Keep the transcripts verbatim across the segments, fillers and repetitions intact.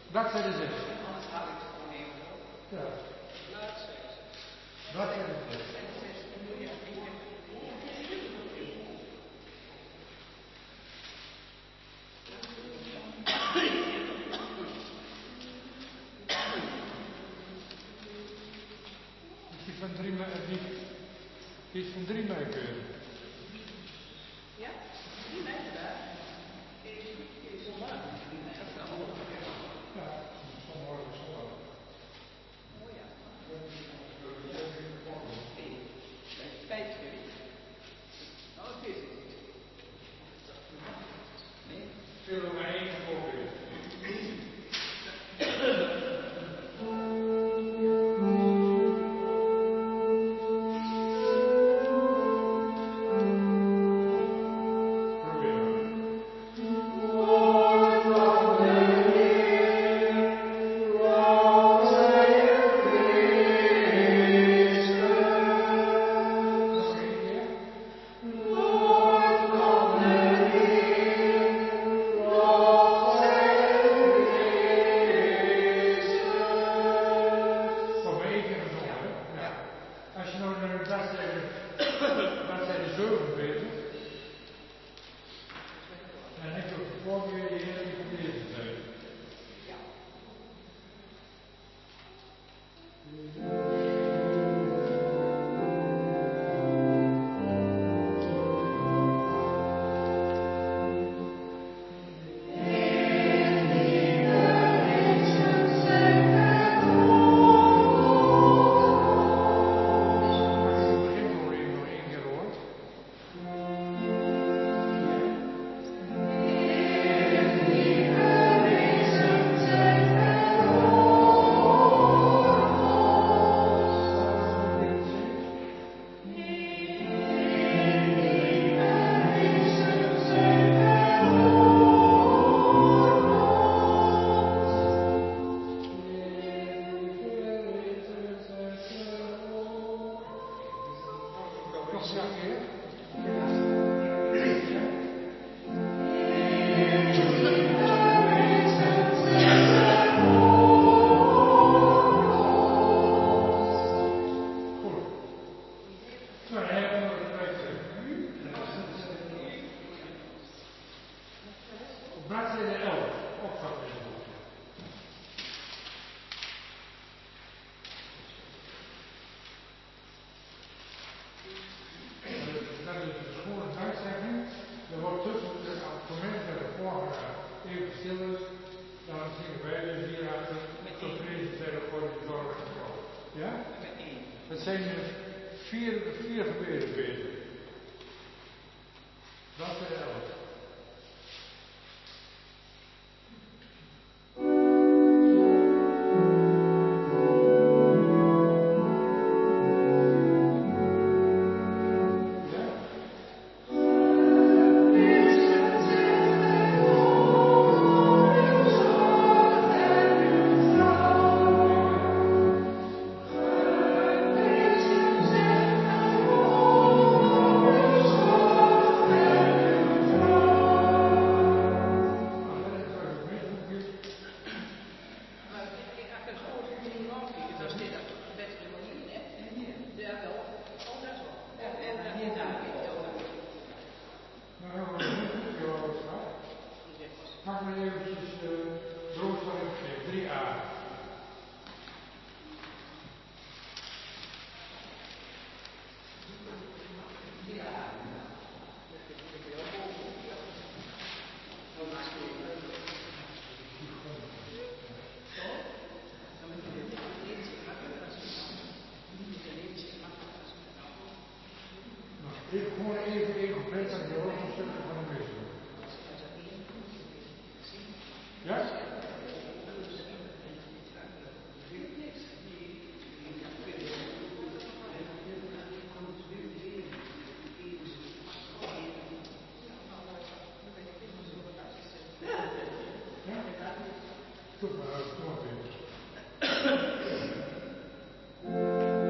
Bladzijde zes. Ja. Bladzijde zes. Die van drie meter, die, die is van drie meter. Ja? drie meter daar? Is zondag. Dat is allemaal. Ja, vanmorgen zondag. Oh ja. Vijf keer. Oh, het is het. Nee. Veel er maar één gevolg is.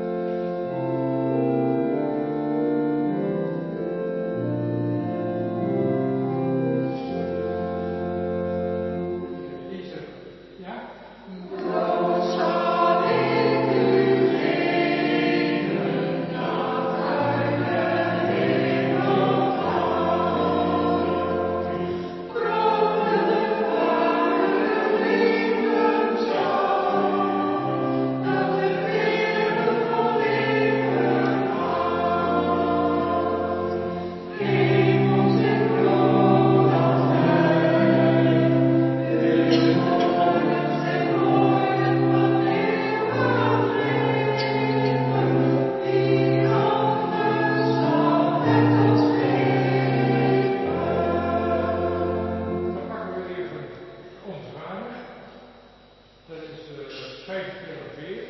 Thank you. vijfentwintig keer.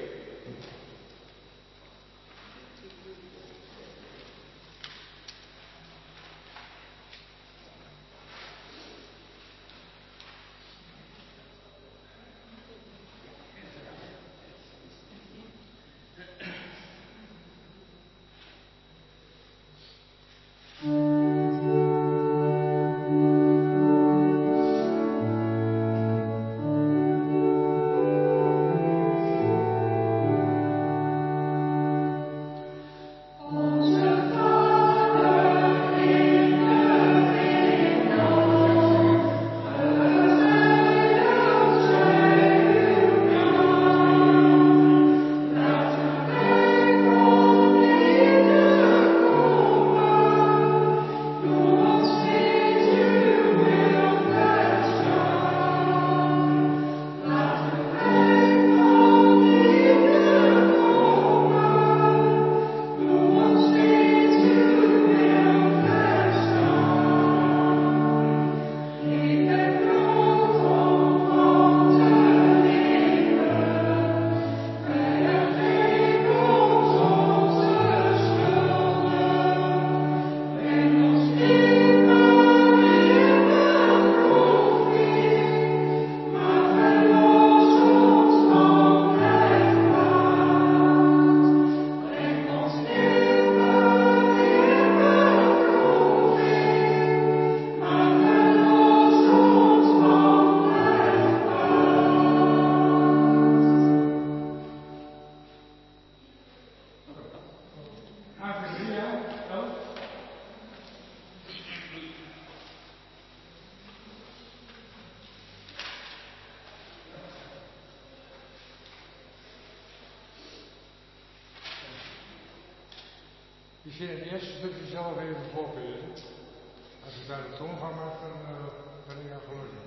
Je zit in het eerste stukje zelf even voorlezen. Als ik daar de toon van maak, dan uh, ben ik aan gelukkig.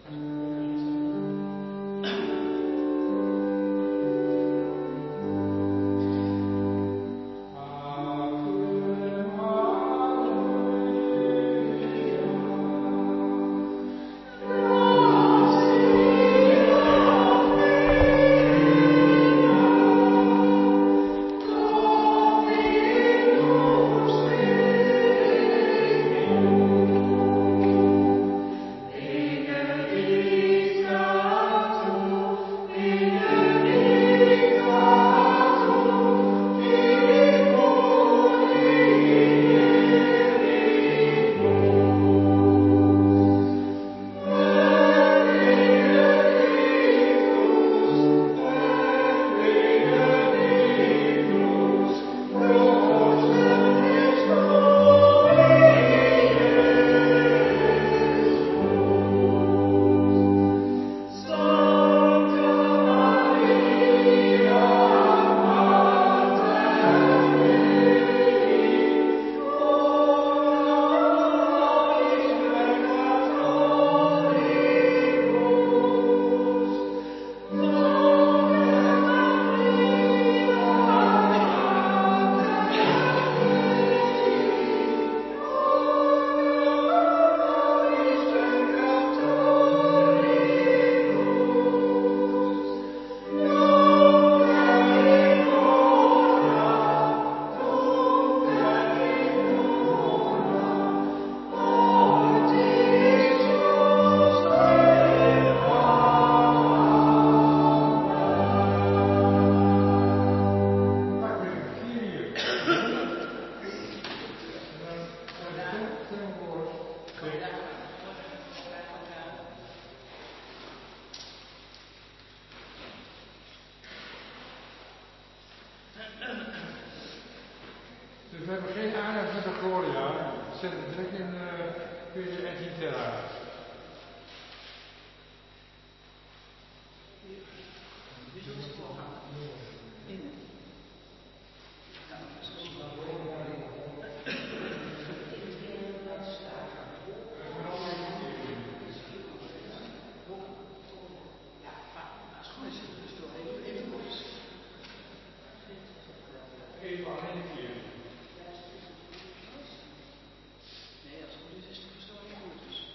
Dus we hebben geen aandacht met de Gloria. Zet het direct in uh, P S I Terra.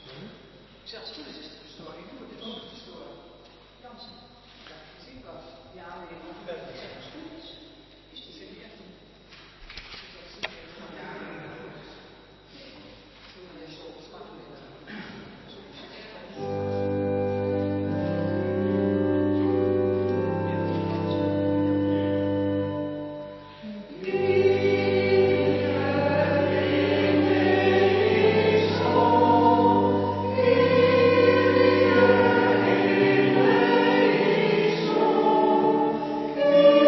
Zelfs toen is het verstoring goed. Het is verstoring. Jansen. Ja, je ziet wat. Amen.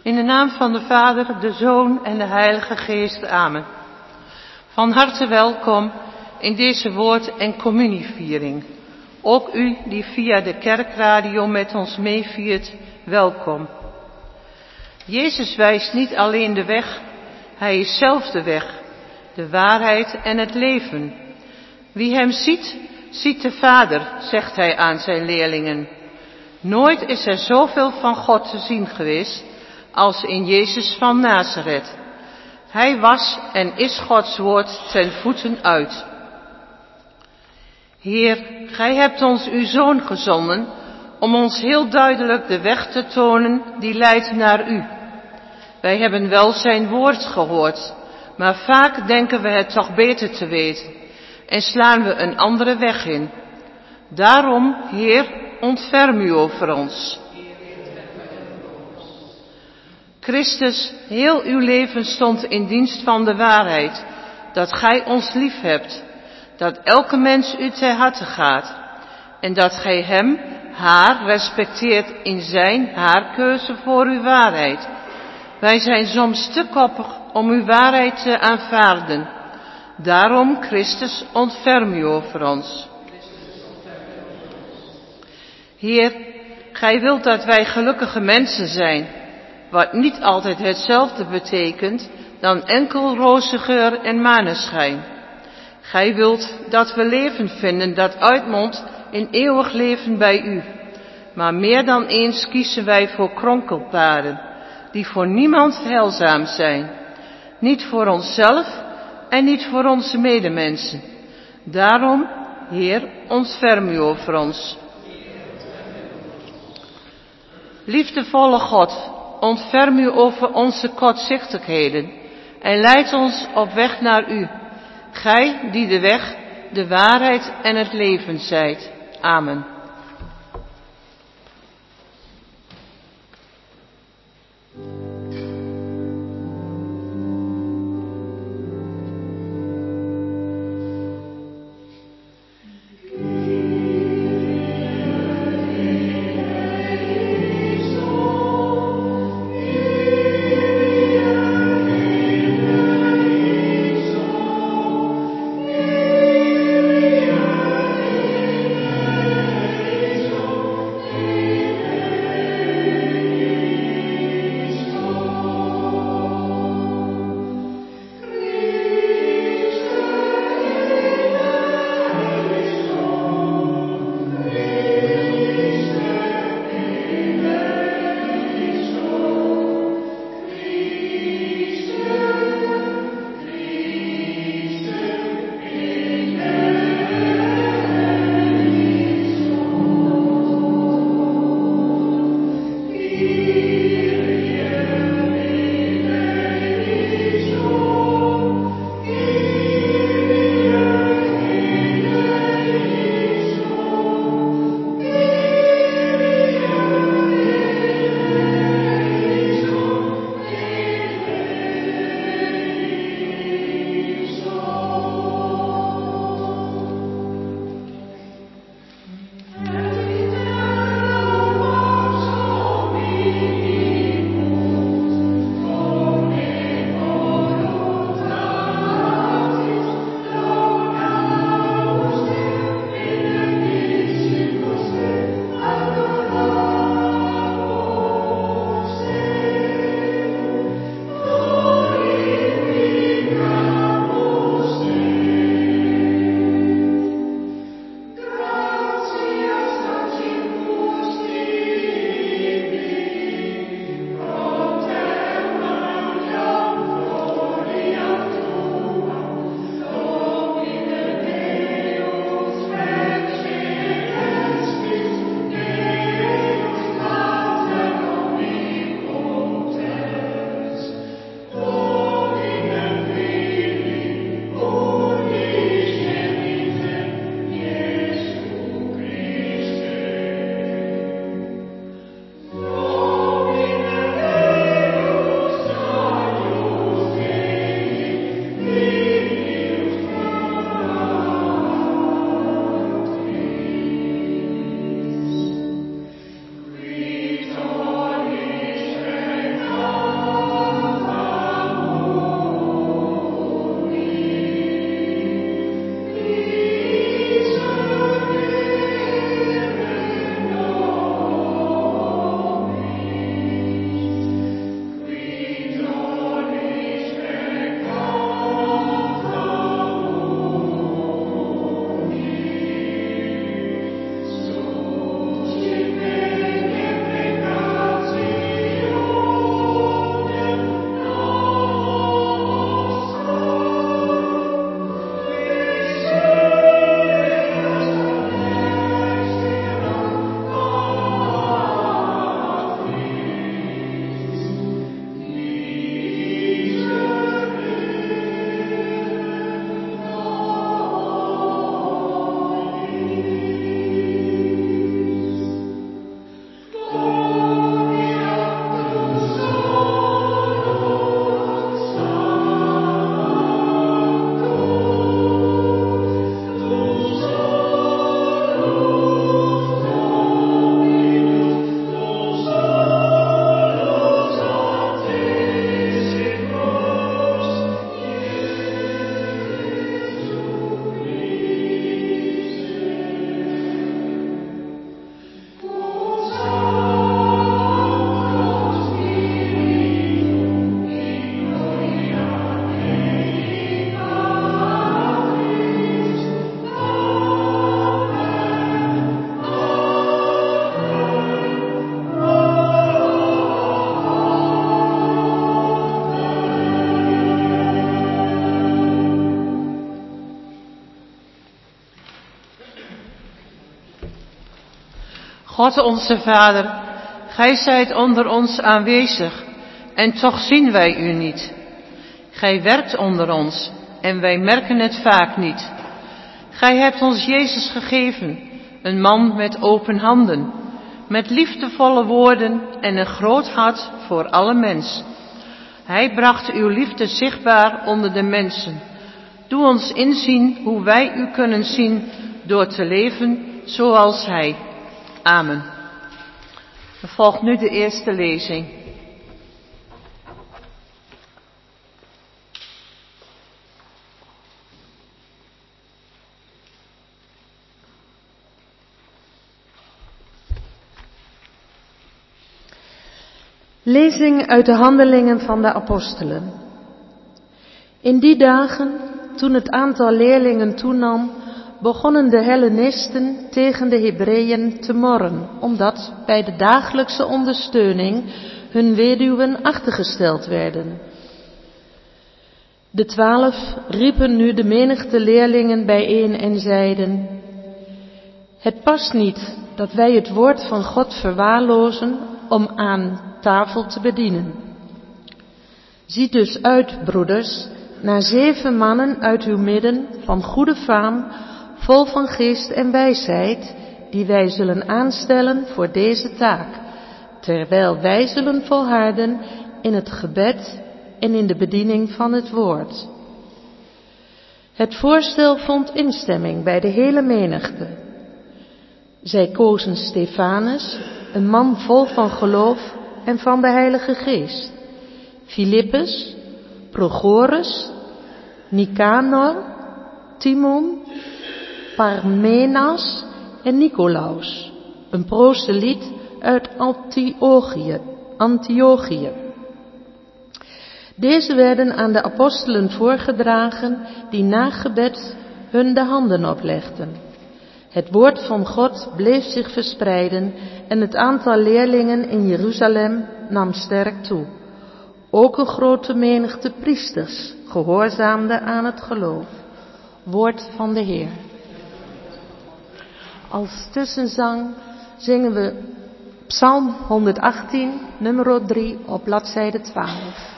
In de naam van de Vader, de Zoon en de Heilige Geest. Amen. Van harte welkom in deze woord- en communieviering. Ook u die via de kerkradio met ons meeviert, welkom. Jezus wijst niet alleen de weg, hij is zelf de weg, de waarheid en het leven. Wie hem ziet, ziet de Vader, zegt hij aan zijn leerlingen. Nooit is er zoveel van God te zien geweest als in Jezus van Nazareth. Hij was en is Gods woord ten voeten uit. Heer, gij hebt ons uw Zoon gezonden om ons heel duidelijk de weg te tonen die leidt naar u. Wij hebben wel zijn woord gehoord, maar vaak denken we het toch beter te weten en slaan we een andere weg in. Daarom, Heer, ontferm u over ons. Christus, heel uw leven stond in dienst van de waarheid, dat gij ons lief hebt, dat elke mens u ter harte gaat en dat gij hem, haar, respecteert in zijn, haar keuze voor uw waarheid. Wij zijn soms te koppig om uw waarheid te aanvaarden. Daarom, Christus, ontferm u over ons. Heer, gij wilt dat wij gelukkige mensen zijn, wat niet altijd hetzelfde betekent dan enkel roze geur en maneschijn. Gij wilt dat we leven vinden dat uitmondt in eeuwig leven bij u. Maar meer dan eens kiezen wij voor kronkelpaden, die voor niemand heilzaam zijn. Niet voor onszelf en niet voor onze medemensen. Daarom, Heer, ontferm u over ons. Liefdevolle God, ontferm u over onze kortzichtigheden en leid ons op weg naar u. Gij die de weg, de waarheid en het leven zijt. Amen. God onze Vader, gij zijt onder ons aanwezig en toch zien wij u niet. Gij werkt onder ons en wij merken het vaak niet. Gij hebt ons Jezus gegeven, een man met open handen, met liefdevolle woorden en een groot hart voor alle mens. Hij bracht uw liefde zichtbaar onder de mensen. Doe ons inzien hoe wij u kunnen zien door te leven zoals hij. Amen. Er volgt nu de eerste lezing. Lezing uit de Handelingen van de Apostelen. In die dagen, toen het aantal leerlingen toenam, begonnen de Hellenisten tegen de Hebreeën te morren, omdat bij de dagelijkse ondersteuning hun weduwen achtergesteld werden. De twaalf riepen nu de menigte leerlingen bijeen en zeiden: Het past niet dat wij het woord van God verwaarlozen om aan tafel te bedienen. Ziet dus uit, broeders, naar zeven mannen uit uw midden van goede faam, vol van geest en wijsheid, die wij zullen aanstellen voor deze taak, terwijl wij zullen volharden in het gebed en in de bediening van het woord. Het voorstel vond instemming bij de hele menigte. Zij kozen Stefanus, een man vol van geloof en van de Heilige Geest, Filippus, Prochorus, Nicanor, Timon, Parmenas en Nicolaus, een proseliet uit Antiochië. Antiochië. Deze werden aan de apostelen voorgedragen, die na gebed hun de handen oplegden. Het woord van God bleef zich verspreiden en het aantal leerlingen in Jeruzalem nam sterk toe. Ook een grote menigte priesters gehoorzaamde aan het geloof. Woord van de Heer. Als tussenzang zingen we Psalm honderdachttien, nummer drie op bladzijde twaalf.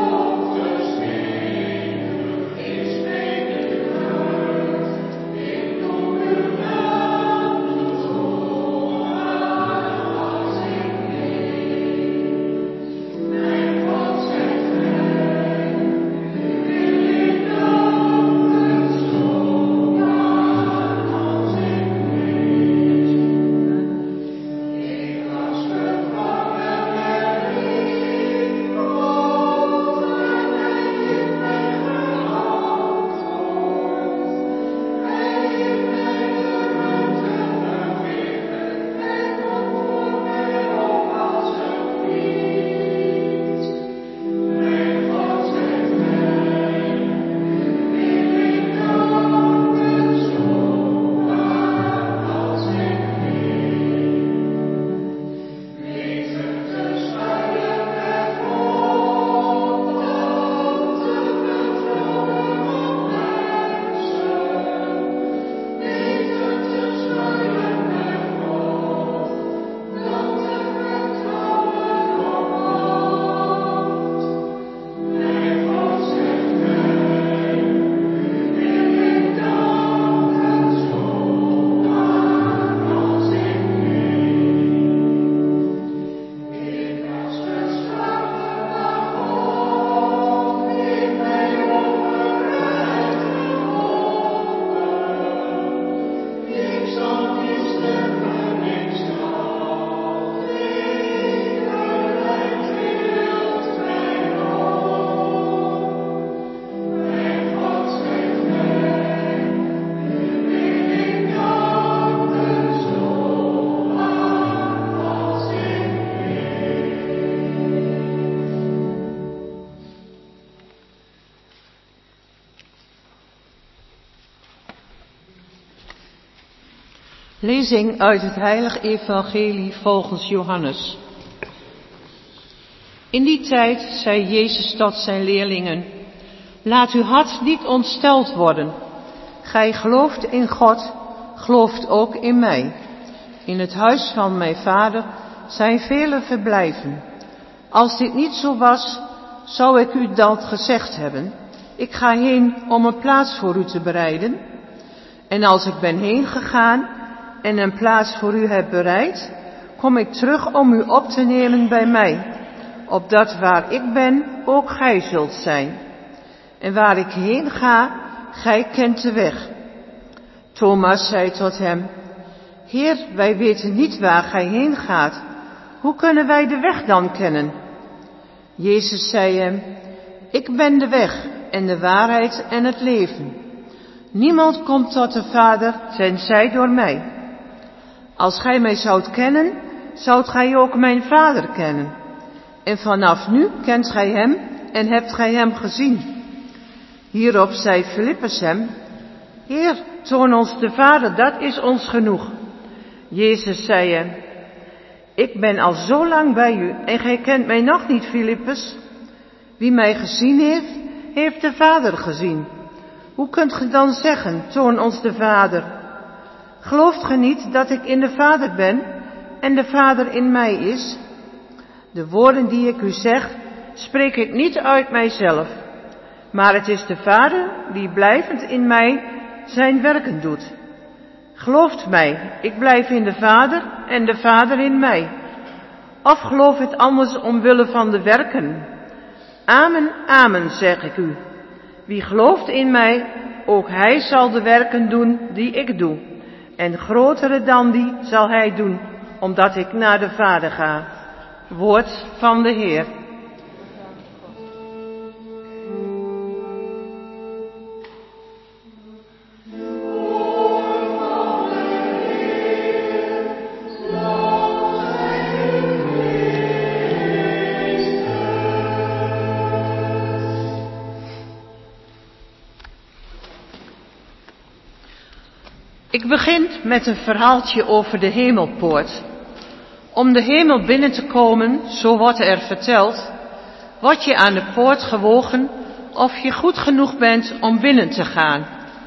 In Lezing uit het Heilige Evangelie volgens Johannes. In die tijd zei Jezus tot zijn leerlingen: Laat uw hart niet ontsteld worden. Gij gelooft in God, gelooft ook in mij. In het huis van mijn Vader zijn vele verblijven. Als dit niet zo was, zou ik u dat gezegd hebben. Ik ga heen om een plaats voor u te bereiden. En als ik ben heen gegaan en een plaats voor u heb bereid, kom ik terug om u op te nemen bij mij, opdat waar ik ben, ook gij zult zijn. En waar ik heen ga, gij kent de weg. Thomas zei tot hem: Heer, wij weten niet waar gij heen gaat. Hoe kunnen wij de weg dan kennen? Jezus zei hem: Ik ben de weg en de waarheid en het leven. Niemand komt tot de Vader tenzij door mij. Als gij mij zoudt kennen, zoudt gij ook mijn Vader kennen. En vanaf nu kent gij hem en hebt gij hem gezien. Hierop zei Filippus hem: Heer, toon ons de Vader, dat is ons genoeg. Jezus zei hem: Ik ben al zo lang bij u en gij kent mij nog niet, Filippus. Wie mij gezien heeft, heeft de Vader gezien. Hoe kunt ge dan zeggen, toon ons de Vader? Gelooft ge niet dat ik in de Vader ben en de Vader in mij is? De woorden die ik u zeg, spreek ik niet uit mijzelf. Maar het is de Vader die blijvend in mij zijn werken doet. Gelooft mij, ik blijf in de Vader en de Vader in mij. Of geloof het anders omwille van de werken? Amen, amen, zeg ik u. Wie gelooft in mij, ook hij zal de werken doen die ik doe. En grotere dan die zal hij doen, omdat ik naar de Vader ga. Woord van de Heer. Ik begin met een verhaaltje over de hemelpoort. Om de hemel binnen te komen, zo wordt er verteld, word je aan de poort gewogen of je goed genoeg bent om binnen te gaan.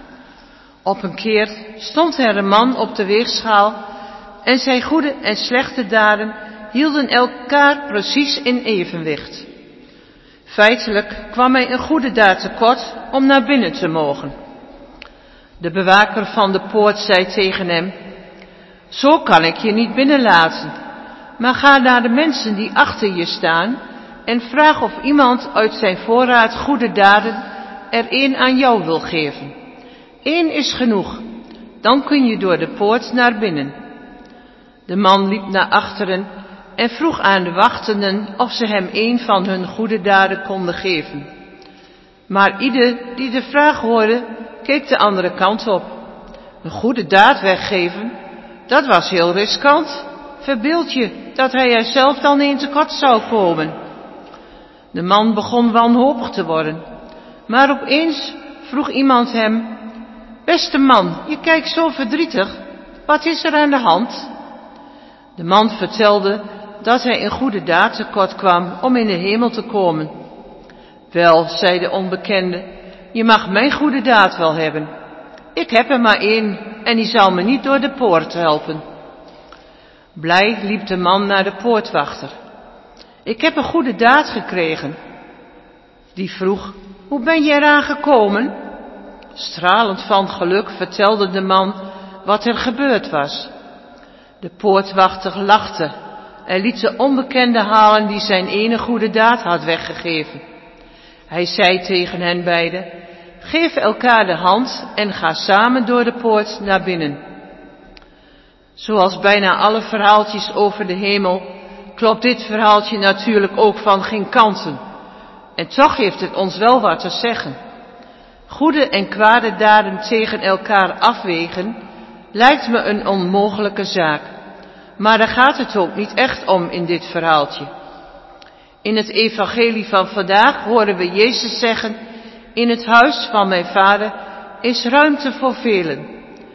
Op een keer stond er een man op de weegschaal en zijn goede en slechte daden hielden elkaar precies in evenwicht. Feitelijk kwam hij een goede daad tekort om naar binnen te mogen. De bewaker van de poort zei tegen hem: Zo kan ik je niet binnenlaten, maar ga naar de mensen die achter je staan en vraag of iemand uit zijn voorraad goede daden er één aan jou wil geven. Eén is genoeg, dan kun je door de poort naar binnen. De man liep naar achteren en vroeg aan de wachtenden of ze hem één van hun goede daden konden geven. Maar ieder die de vraag hoorde, keek de andere kant op. Een goede daad weggeven, dat was heel riskant. Verbeeld je dat hij er zelf dan een tekort zou komen. De man begon wanhopig te worden. Maar opeens vroeg iemand hem: Beste man, je kijkt zo verdrietig. Wat is er aan de hand? De man vertelde dat hij een goede daad tekort kwam om in de hemel te komen. Wel, zei de onbekende, je mag mijn goede daad wel hebben. Ik heb er maar één en die zal me niet door de poort helpen. Blij liep de man naar de poortwachter. Ik heb een goede daad gekregen. Die vroeg: Hoe ben je eraan gekomen? Stralend van geluk vertelde de man wat er gebeurd was. De poortwachter lachte en liet de onbekende halen die zijn ene goede daad had weggegeven. Hij zei tegen hen beiden: Geef elkaar de hand en ga samen door de poort naar binnen. Zoals bijna alle verhaaltjes over de hemel, klopt dit verhaaltje natuurlijk ook van geen kanten. En toch heeft het ons wel wat te zeggen. Goede en kwade daden tegen elkaar afwegen, lijkt me een onmogelijke zaak. Maar daar gaat het ook niet echt om in dit verhaaltje. In het evangelie van vandaag horen we Jezus zeggen: In het huis van mijn Vader is ruimte voor velen.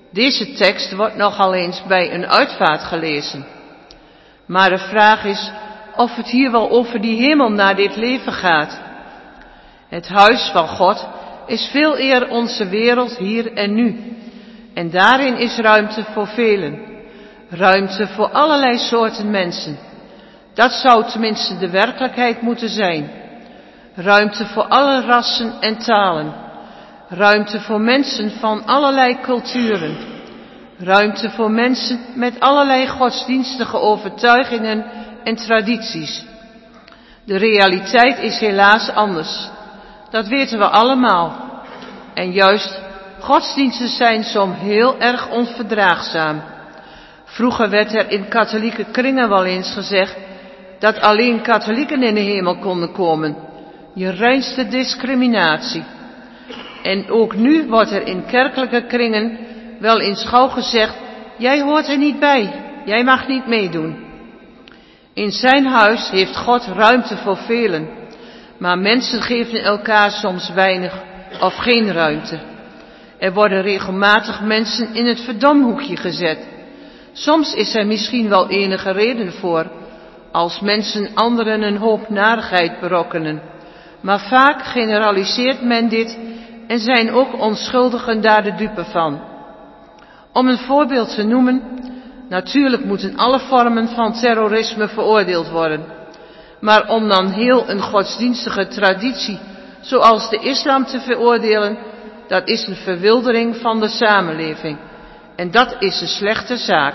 Deze tekst wordt nogal eens bij een uitvaart gelezen. Maar de vraag is of het hier wel over die hemel na dit leven gaat. Het huis van God is veel eer onze wereld hier en nu. En daarin is ruimte voor velen. Ruimte voor allerlei soorten mensen. Dat zou tenminste de werkelijkheid moeten zijn. Ruimte voor alle rassen en talen. Ruimte voor mensen van allerlei culturen. Ruimte voor mensen met allerlei godsdienstige overtuigingen en tradities. De realiteit is helaas anders. Dat weten we allemaal. En juist, godsdiensten zijn soms heel erg onverdraagzaam. Vroeger werd er in katholieke kringen wel eens gezegd dat alleen katholieken in de hemel konden komen. Je reinste discriminatie. En ook nu wordt er in kerkelijke kringen wel eens gauw gezegd, jij hoort er niet bij, jij mag niet meedoen. In zijn huis heeft God ruimte voor velen, maar mensen geven elkaar soms weinig of geen ruimte. Er worden regelmatig mensen in het verdomhoekje gezet. Soms is er misschien wel enige reden voor, als mensen anderen een hoop narigheid berokkenen. Maar vaak generaliseert men dit en zijn ook onschuldigen daar de dupe van. Om een voorbeeld te noemen, natuurlijk moeten alle vormen van terrorisme veroordeeld worden. Maar om dan heel een godsdienstige traditie, zoals de islam, te veroordelen, dat is een verwildering van de samenleving. En dat is een slechte zaak.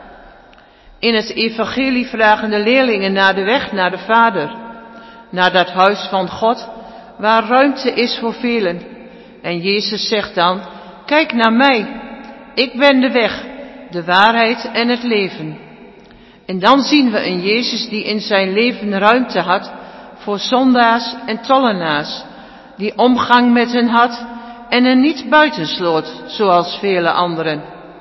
In het evangelie vragen de leerlingen naar de weg naar de Vader, naar dat huis van God, waar ruimte is voor velen. En Jezus zegt dan, kijk naar mij, ik ben de weg, de waarheid en het leven. En dan zien we een Jezus die in zijn leven ruimte had voor zondaars en tollenaars, die omgang met hen had en hen niet buitensloot, zoals vele anderen.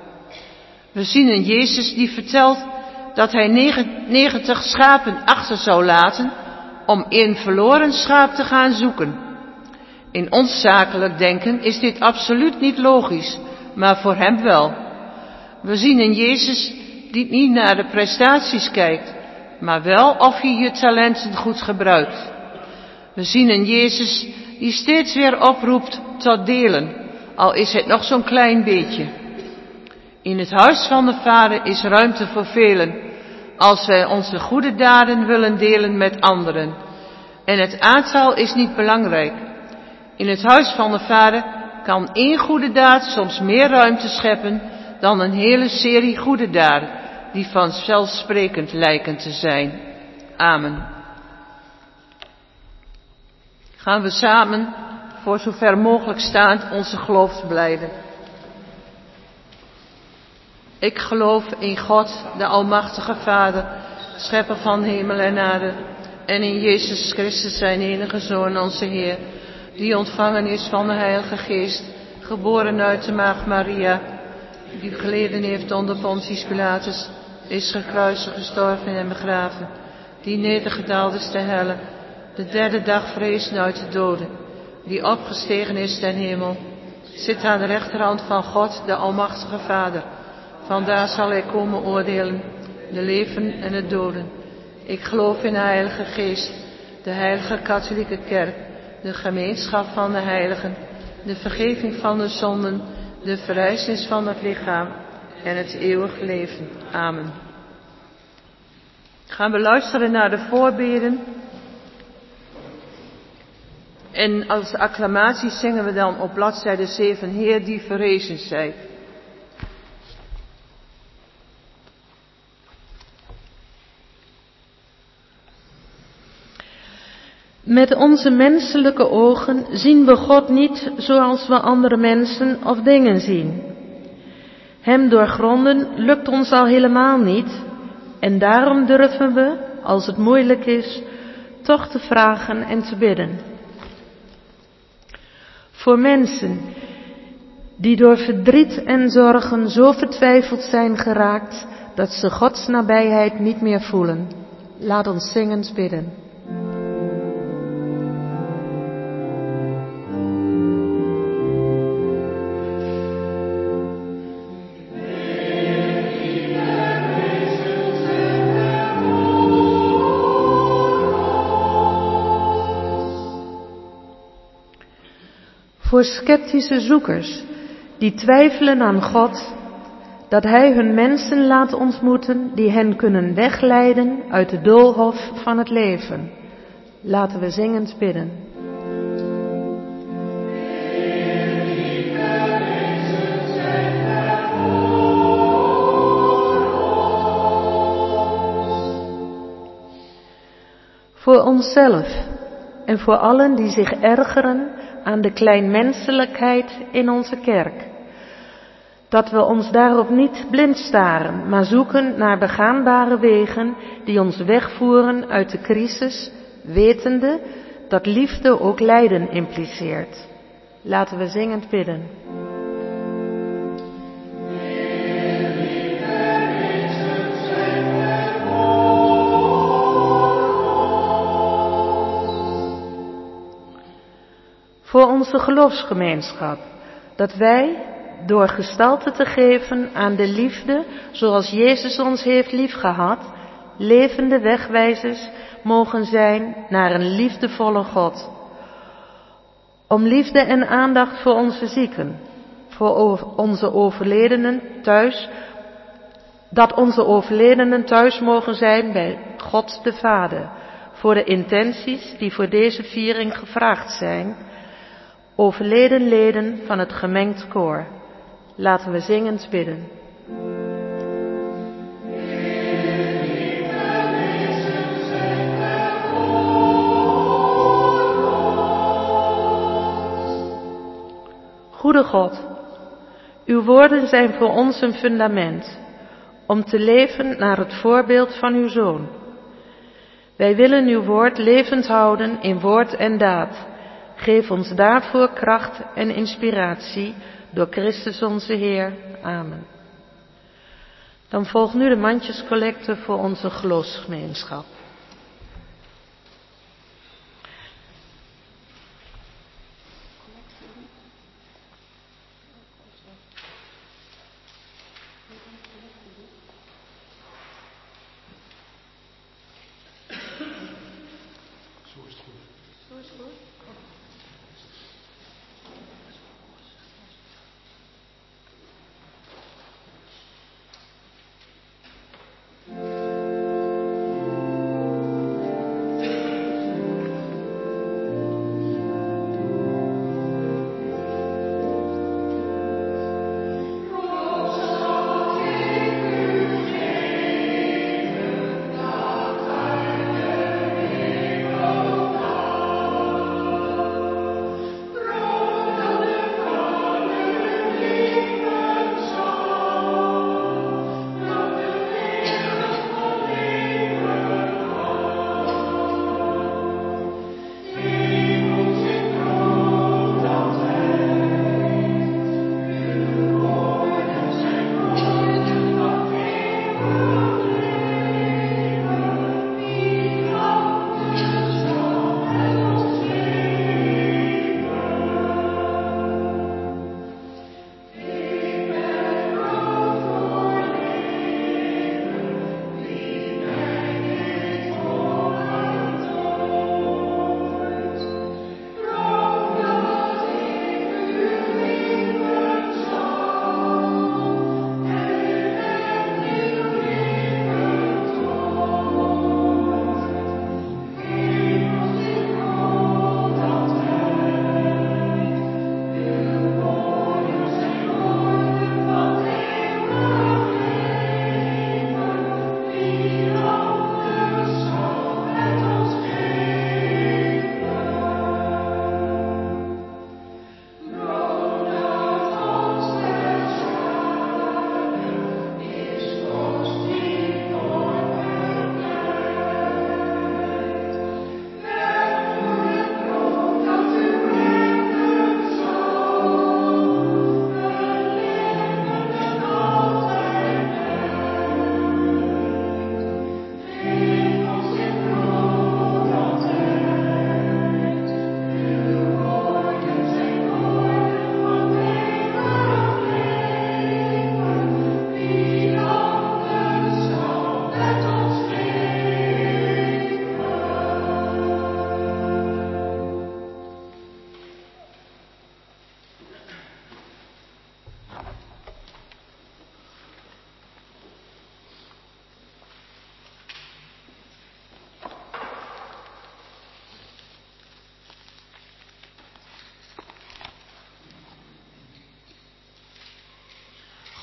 We zien een Jezus die vertelt dat hij negentig schapen achter zou laten om één verloren schaap te gaan zoeken. In ons zakelijk denken is dit absoluut niet logisch, maar voor hem wel. We zien een Jezus die niet naar de prestaties kijkt, maar wel of je je talenten goed gebruikt. We zien een Jezus die steeds weer oproept tot delen, al is het nog zo'n klein beetje. In het huis van de Vader is ruimte voor velen, als wij onze goede daden willen delen met anderen. En het aantal is niet belangrijk. In het huis van de Vader kan één goede daad soms meer ruimte scheppen dan een hele serie goede daden, die vanzelfsprekend lijken te zijn. Amen. Gaan we samen, voor zover mogelijk staand, onze geloof belijden. Ik geloof in God, de Almachtige Vader, Schepper van hemel en aarde, en in Jezus Christus, zijn enige Zoon, onze Heer, die ontvangen is van de Heilige Geest, geboren uit de Maagd Maria, die geleden heeft onder Pontius Pilatus, is gekruisigd, gestorven en begraven, die nedergedaald is ter helle, de derde dag verrezen uit de doden, die opgestegen is ten hemel, zit aan de rechterhand van God, de Almachtige Vader. Vandaar zal hij komen oordelen, de leven en de doden. Ik geloof in de Heilige Geest, de Heilige Katholieke Kerk, de gemeenschap van de heiligen, de vergeving van de zonden, de verrijzenis van het lichaam en het eeuwig leven. Amen. Gaan we luisteren naar de voorbeden. En als acclamatie zingen we dan op bladzijde zeven, Heer die verrezen zijt. Met onze menselijke ogen zien we God niet zoals we andere mensen of dingen zien. Hem doorgronden lukt ons al helemaal niet en daarom durven we, als het moeilijk is, toch te vragen en te bidden. Voor mensen die door verdriet en zorgen zo vertwijfeld zijn geraakt dat ze Gods nabijheid niet meer voelen, laat ons zingend bidden. Voor sceptische zoekers die twijfelen aan God, dat Hij hun mensen laat ontmoeten die hen kunnen wegleiden uit de doolhof van het leven. Laten we zingend bidden. Voor onszelf en voor allen die zich ergeren aan de kleinmenselijkheid in onze kerk. Dat we ons daarop niet blind staren, maar zoeken naar begaanbare wegen die ons wegvoeren uit de crisis, wetende dat liefde ook lijden impliceert. Laten we zingend bidden. Voor onze geloofsgemeenschap, dat wij, door gestalte te geven aan de liefde zoals Jezus ons heeft liefgehad, levende wegwijzers mogen zijn naar een liefdevolle God. Om liefde en aandacht voor onze zieken, voor onze overledenen thuis, dat onze overledenen thuis mogen zijn bij God de Vader, voor de intenties die voor deze viering gevraagd zijn, overleden leden van het gemengd koor. Laten we zingend bidden. Goede God, uw woorden zijn voor ons een fundament om te leven naar het voorbeeld van uw Zoon. Wij willen uw woord levend houden in woord en daad. Geef ons daarvoor kracht en inspiratie door Christus onze Heer. Amen. Dan volgt nu de mandjescollecte voor onze geloofsgemeenschap.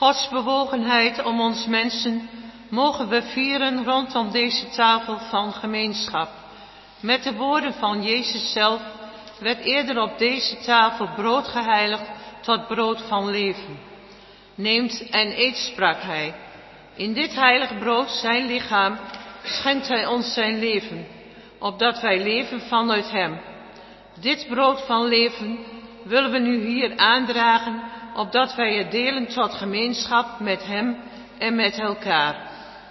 Gods bewogenheid om ons mensen mogen we vieren rondom deze tafel van gemeenschap. Met de woorden van Jezus zelf werd eerder op deze tafel brood geheiligd tot brood van leven. Neemt en eet, sprak hij. In dit heilig brood, zijn lichaam, schenkt hij ons zijn leven, opdat wij leven vanuit hem. Dit brood van leven willen we nu hier aandragen, opdat wij het delen tot gemeenschap met hem en met elkaar.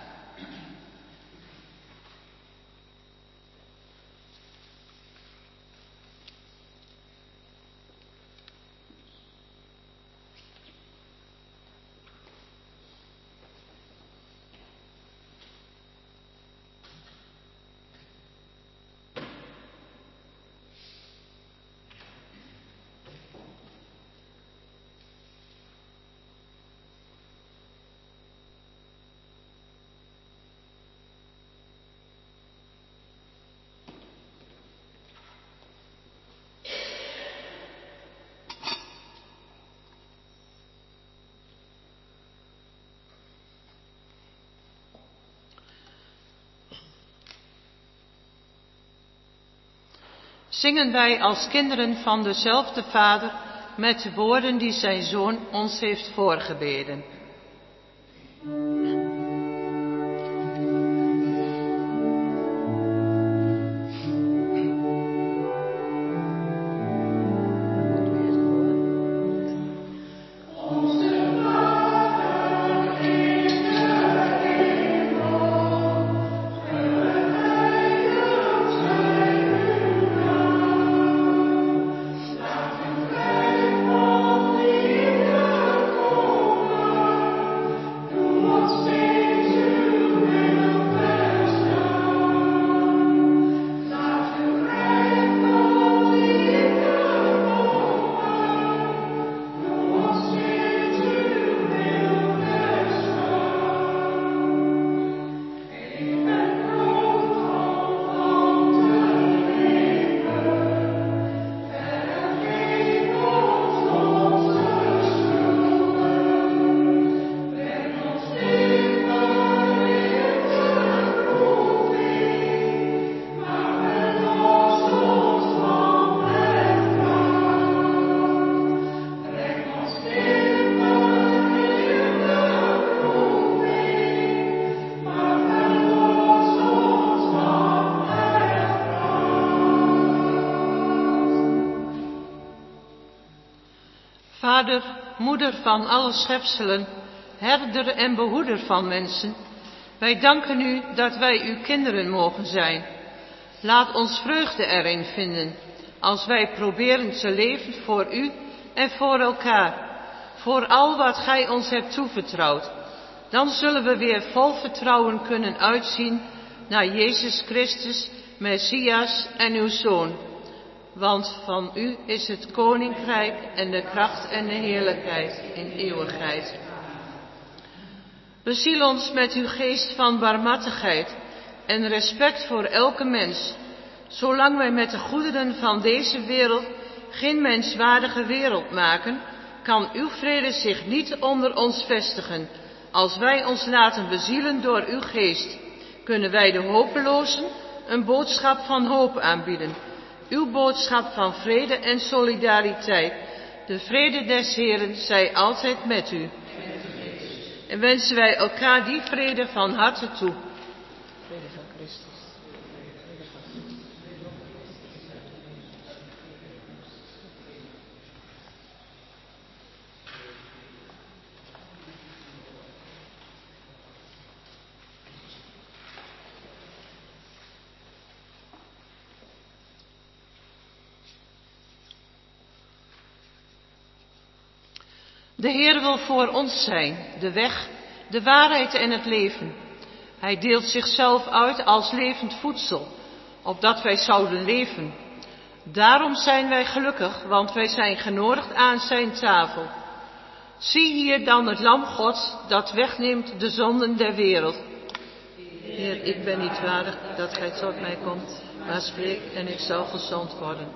Zingen wij als kinderen van dezelfde Vader met de woorden die zijn Zoon ons heeft voorgebeden. Vader, moeder van alle schepselen, herder en behoeder van mensen, wij danken u dat wij uw kinderen mogen zijn. Laat ons vreugde erin vinden, als wij proberen te leven voor u en voor elkaar, voor al wat gij ons hebt toevertrouwd. Dan zullen we weer vol vertrouwen kunnen uitzien naar Jezus Christus, Messias en uw Zoon. Want van u is het koninkrijk en de kracht en de heerlijkheid in eeuwigheid. Beziel ons met uw geest van barmhartigheid en respect voor elke mens. Zolang wij met de goederen van deze wereld geen menswaardige wereld maken, kan uw vrede zich niet onder ons vestigen. Als wij ons laten bezielen door uw geest, kunnen wij de hopelozen een boodschap van hoop aanbieden. Uw boodschap van vrede en solidariteit. De vrede des Heeren zij altijd met u. En wensen wij elkaar die vrede van harte toe. Vrede van Christus. De Heer wil voor ons zijn, de weg, de waarheid en het leven. Hij deelt zichzelf uit als levend voedsel, opdat wij zouden leven. Daarom zijn wij gelukkig, want wij zijn genodigd aan zijn tafel. Zie hier dan het lam Gods, dat wegneemt de zonden der wereld. Heer, ik ben niet waardig dat gij tot mij komt, maar spreek en ik zal gezond worden.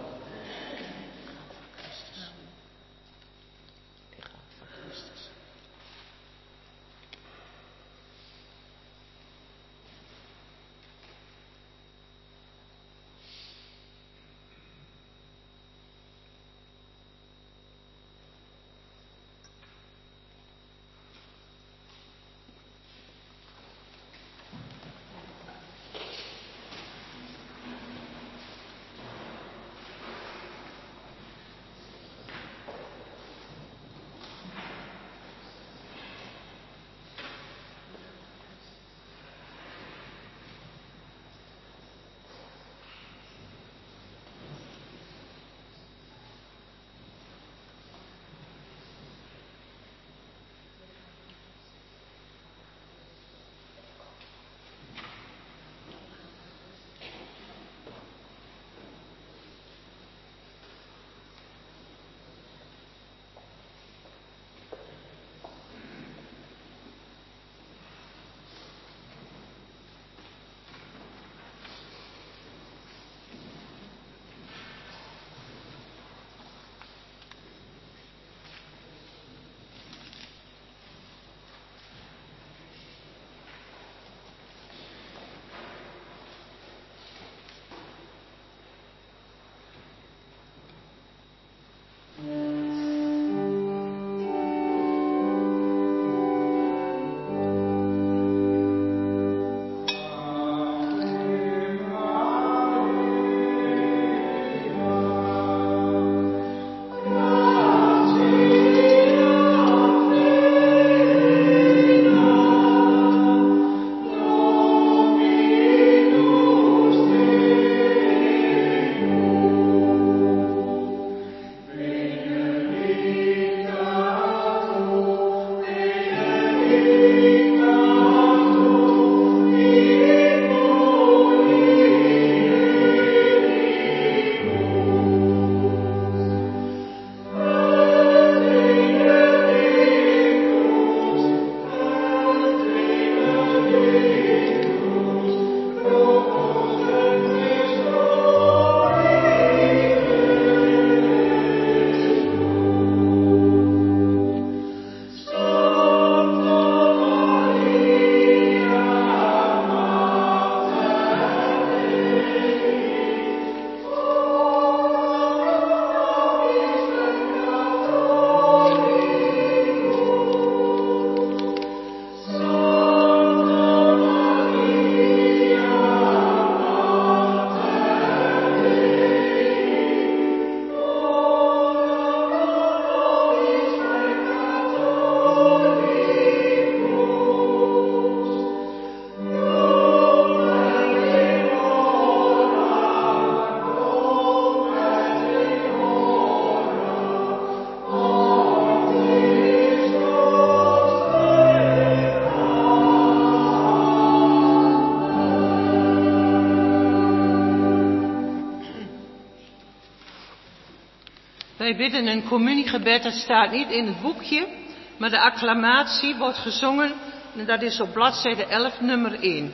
Wij bidden een communiegebed, dat staat niet in het boekje, maar de acclamatie wordt gezongen en dat is op bladzijde elf, nummer één.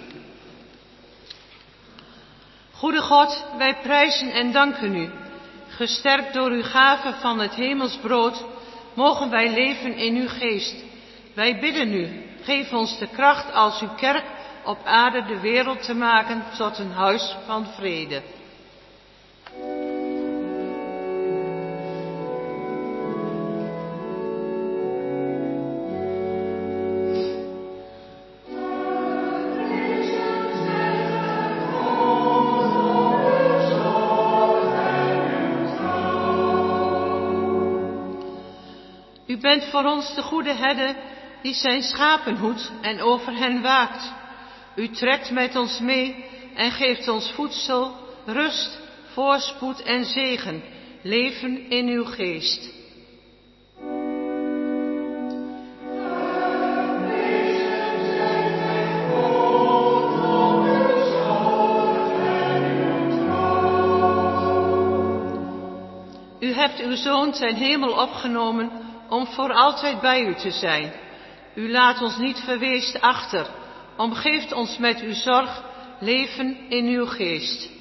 Goede God, wij prijzen en danken u. Gesterkt door uw gave van het hemelsbrood, mogen wij leven in uw geest. Wij bidden u, geef ons de kracht als uw kerk op aarde de wereld te maken tot een huis van vrede. U bent voor ons de goede herder die zijn schapen hoedt en over hen waakt. U trekt met ons mee en geeft ons voedsel, rust, voorspoed en zegen, leven in uw geest. U hebt uw Zoon ten hemel opgenomen om voor altijd bij u te zijn. U laat ons niet verweest achter. Omgeeft ons met uw zorg, leven in uw geest.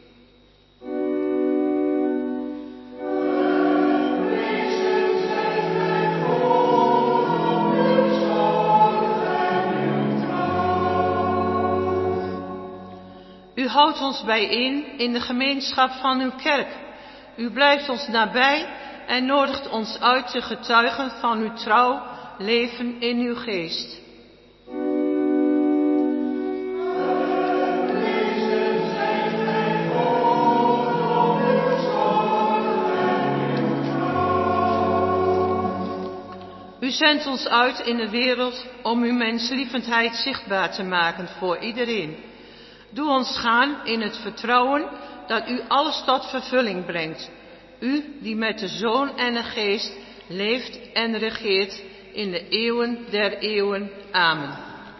U houdt ons bijeen in de gemeenschap van uw kerk. U blijft ons nabij en nodigt ons uit te getuigen van uw trouw, leven in uw geest. U zendt ons uit in de wereld om uw menslievendheid zichtbaar te maken voor iedereen. Doe ons gaan in het vertrouwen dat u alles tot vervulling brengt. U die met de Zoon en de Geest leeft en regeert in de eeuwen der eeuwen. Amen.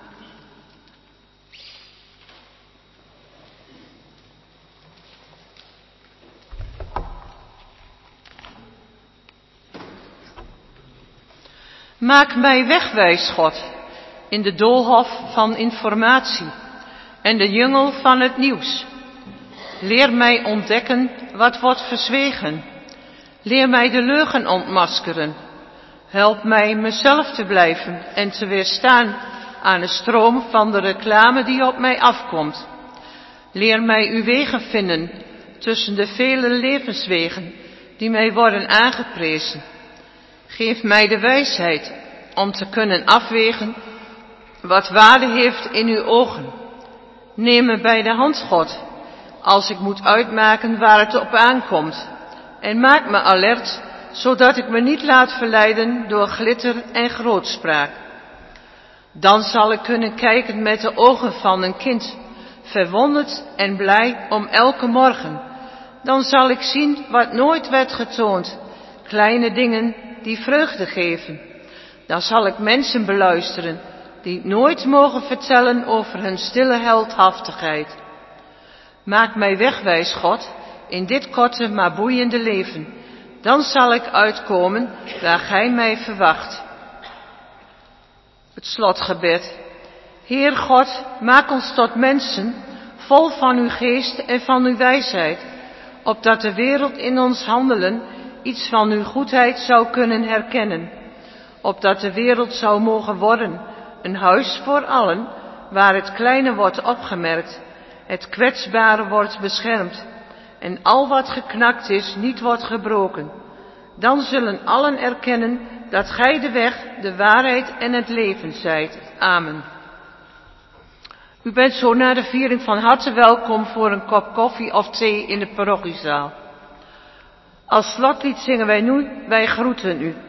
Maak mij wegwijs, God, in de doolhof van informatie en de jungel van het nieuws. Leer mij ontdekken wat wordt verzwegen. Leer mij de leugen ontmaskeren. Help mij mezelf te blijven en te weerstaan aan de stroom van de reclame die op mij afkomt. Leer mij uw wegen vinden tussen de vele levenswegen die mij worden aangeprezen. Geef mij de wijsheid om te kunnen afwegen wat waarde heeft in uw ogen. Neem me bij de hand, God, als ik moet uitmaken waar het op aankomt. En maak me alert, zodat ik me niet laat verleiden door glitter en grootspraak. Dan zal ik kunnen kijken met de ogen van een kind, verwonderd en blij om elke morgen. Dan zal ik zien wat nooit werd getoond, kleine dingen die vreugde geven. Dan zal ik mensen beluisteren die nooit mogen vertellen over hun stille heldhaftigheid. Maak mij wegwijs, God, in dit korte maar boeiende leven. Dan zal ik uitkomen waar gij mij verwacht. Het slotgebed. Heer God, maak ons tot mensen, vol van uw geest en van uw wijsheid, opdat de wereld in ons handelen iets van uw goedheid zou kunnen herkennen. Opdat de wereld zou mogen worden een huis voor allen, waar het kleine wordt opgemerkt, het kwetsbare wordt beschermd en al wat geknakt is niet wordt gebroken. Dan zullen allen erkennen dat gij de weg, de waarheid en het leven zijt. Amen. U bent zo na de viering van harte welkom voor een kop koffie of thee in de parochiezaal. Als slotlied zingen wij nu, wij groeten u.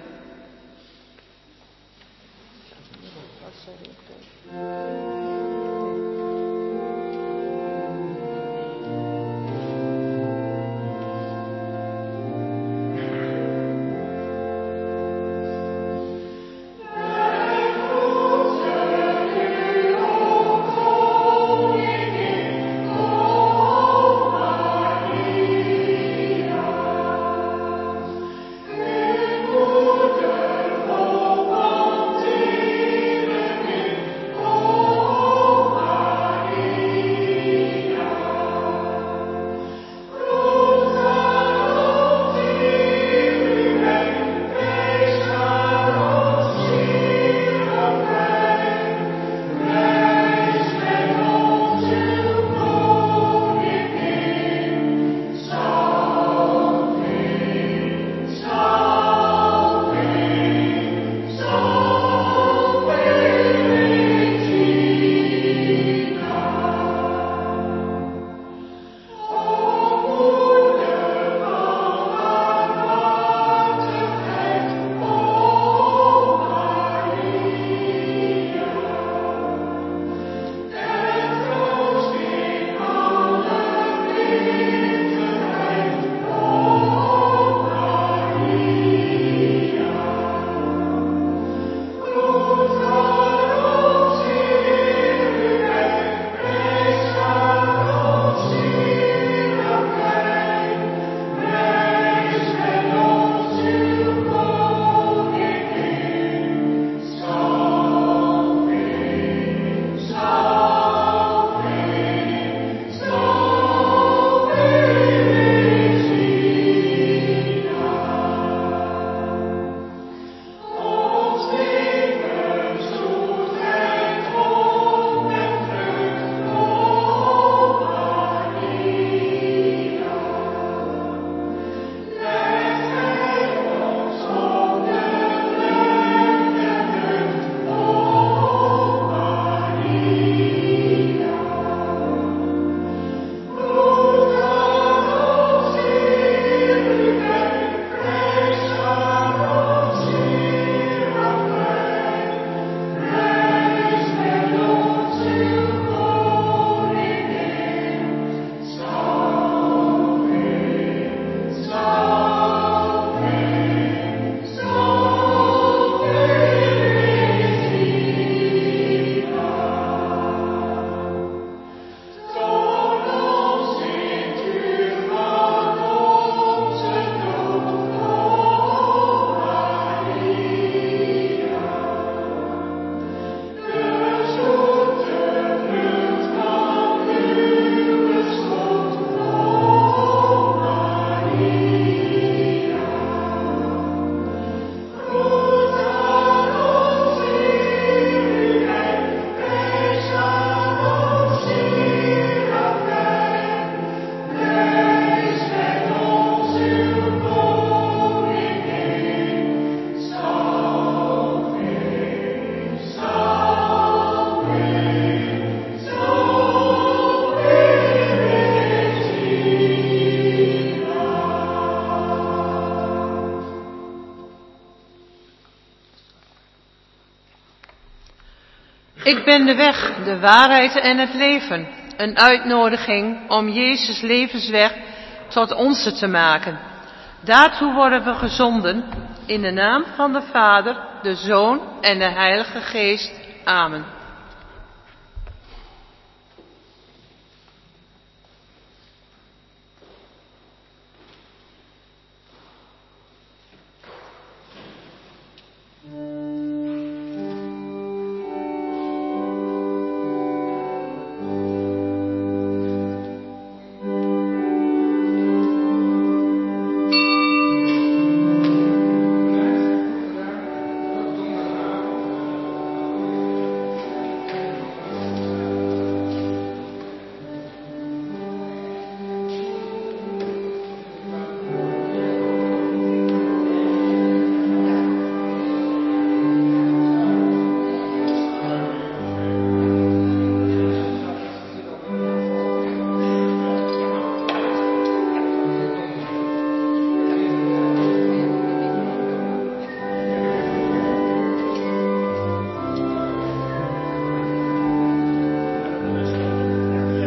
Ik ben de weg, de waarheid en het leven. Een uitnodiging om Jezus' levensweg tot onze te maken. Daartoe worden we gezonden in de naam van de Vader, de Zoon en de Heilige Geest. Amen.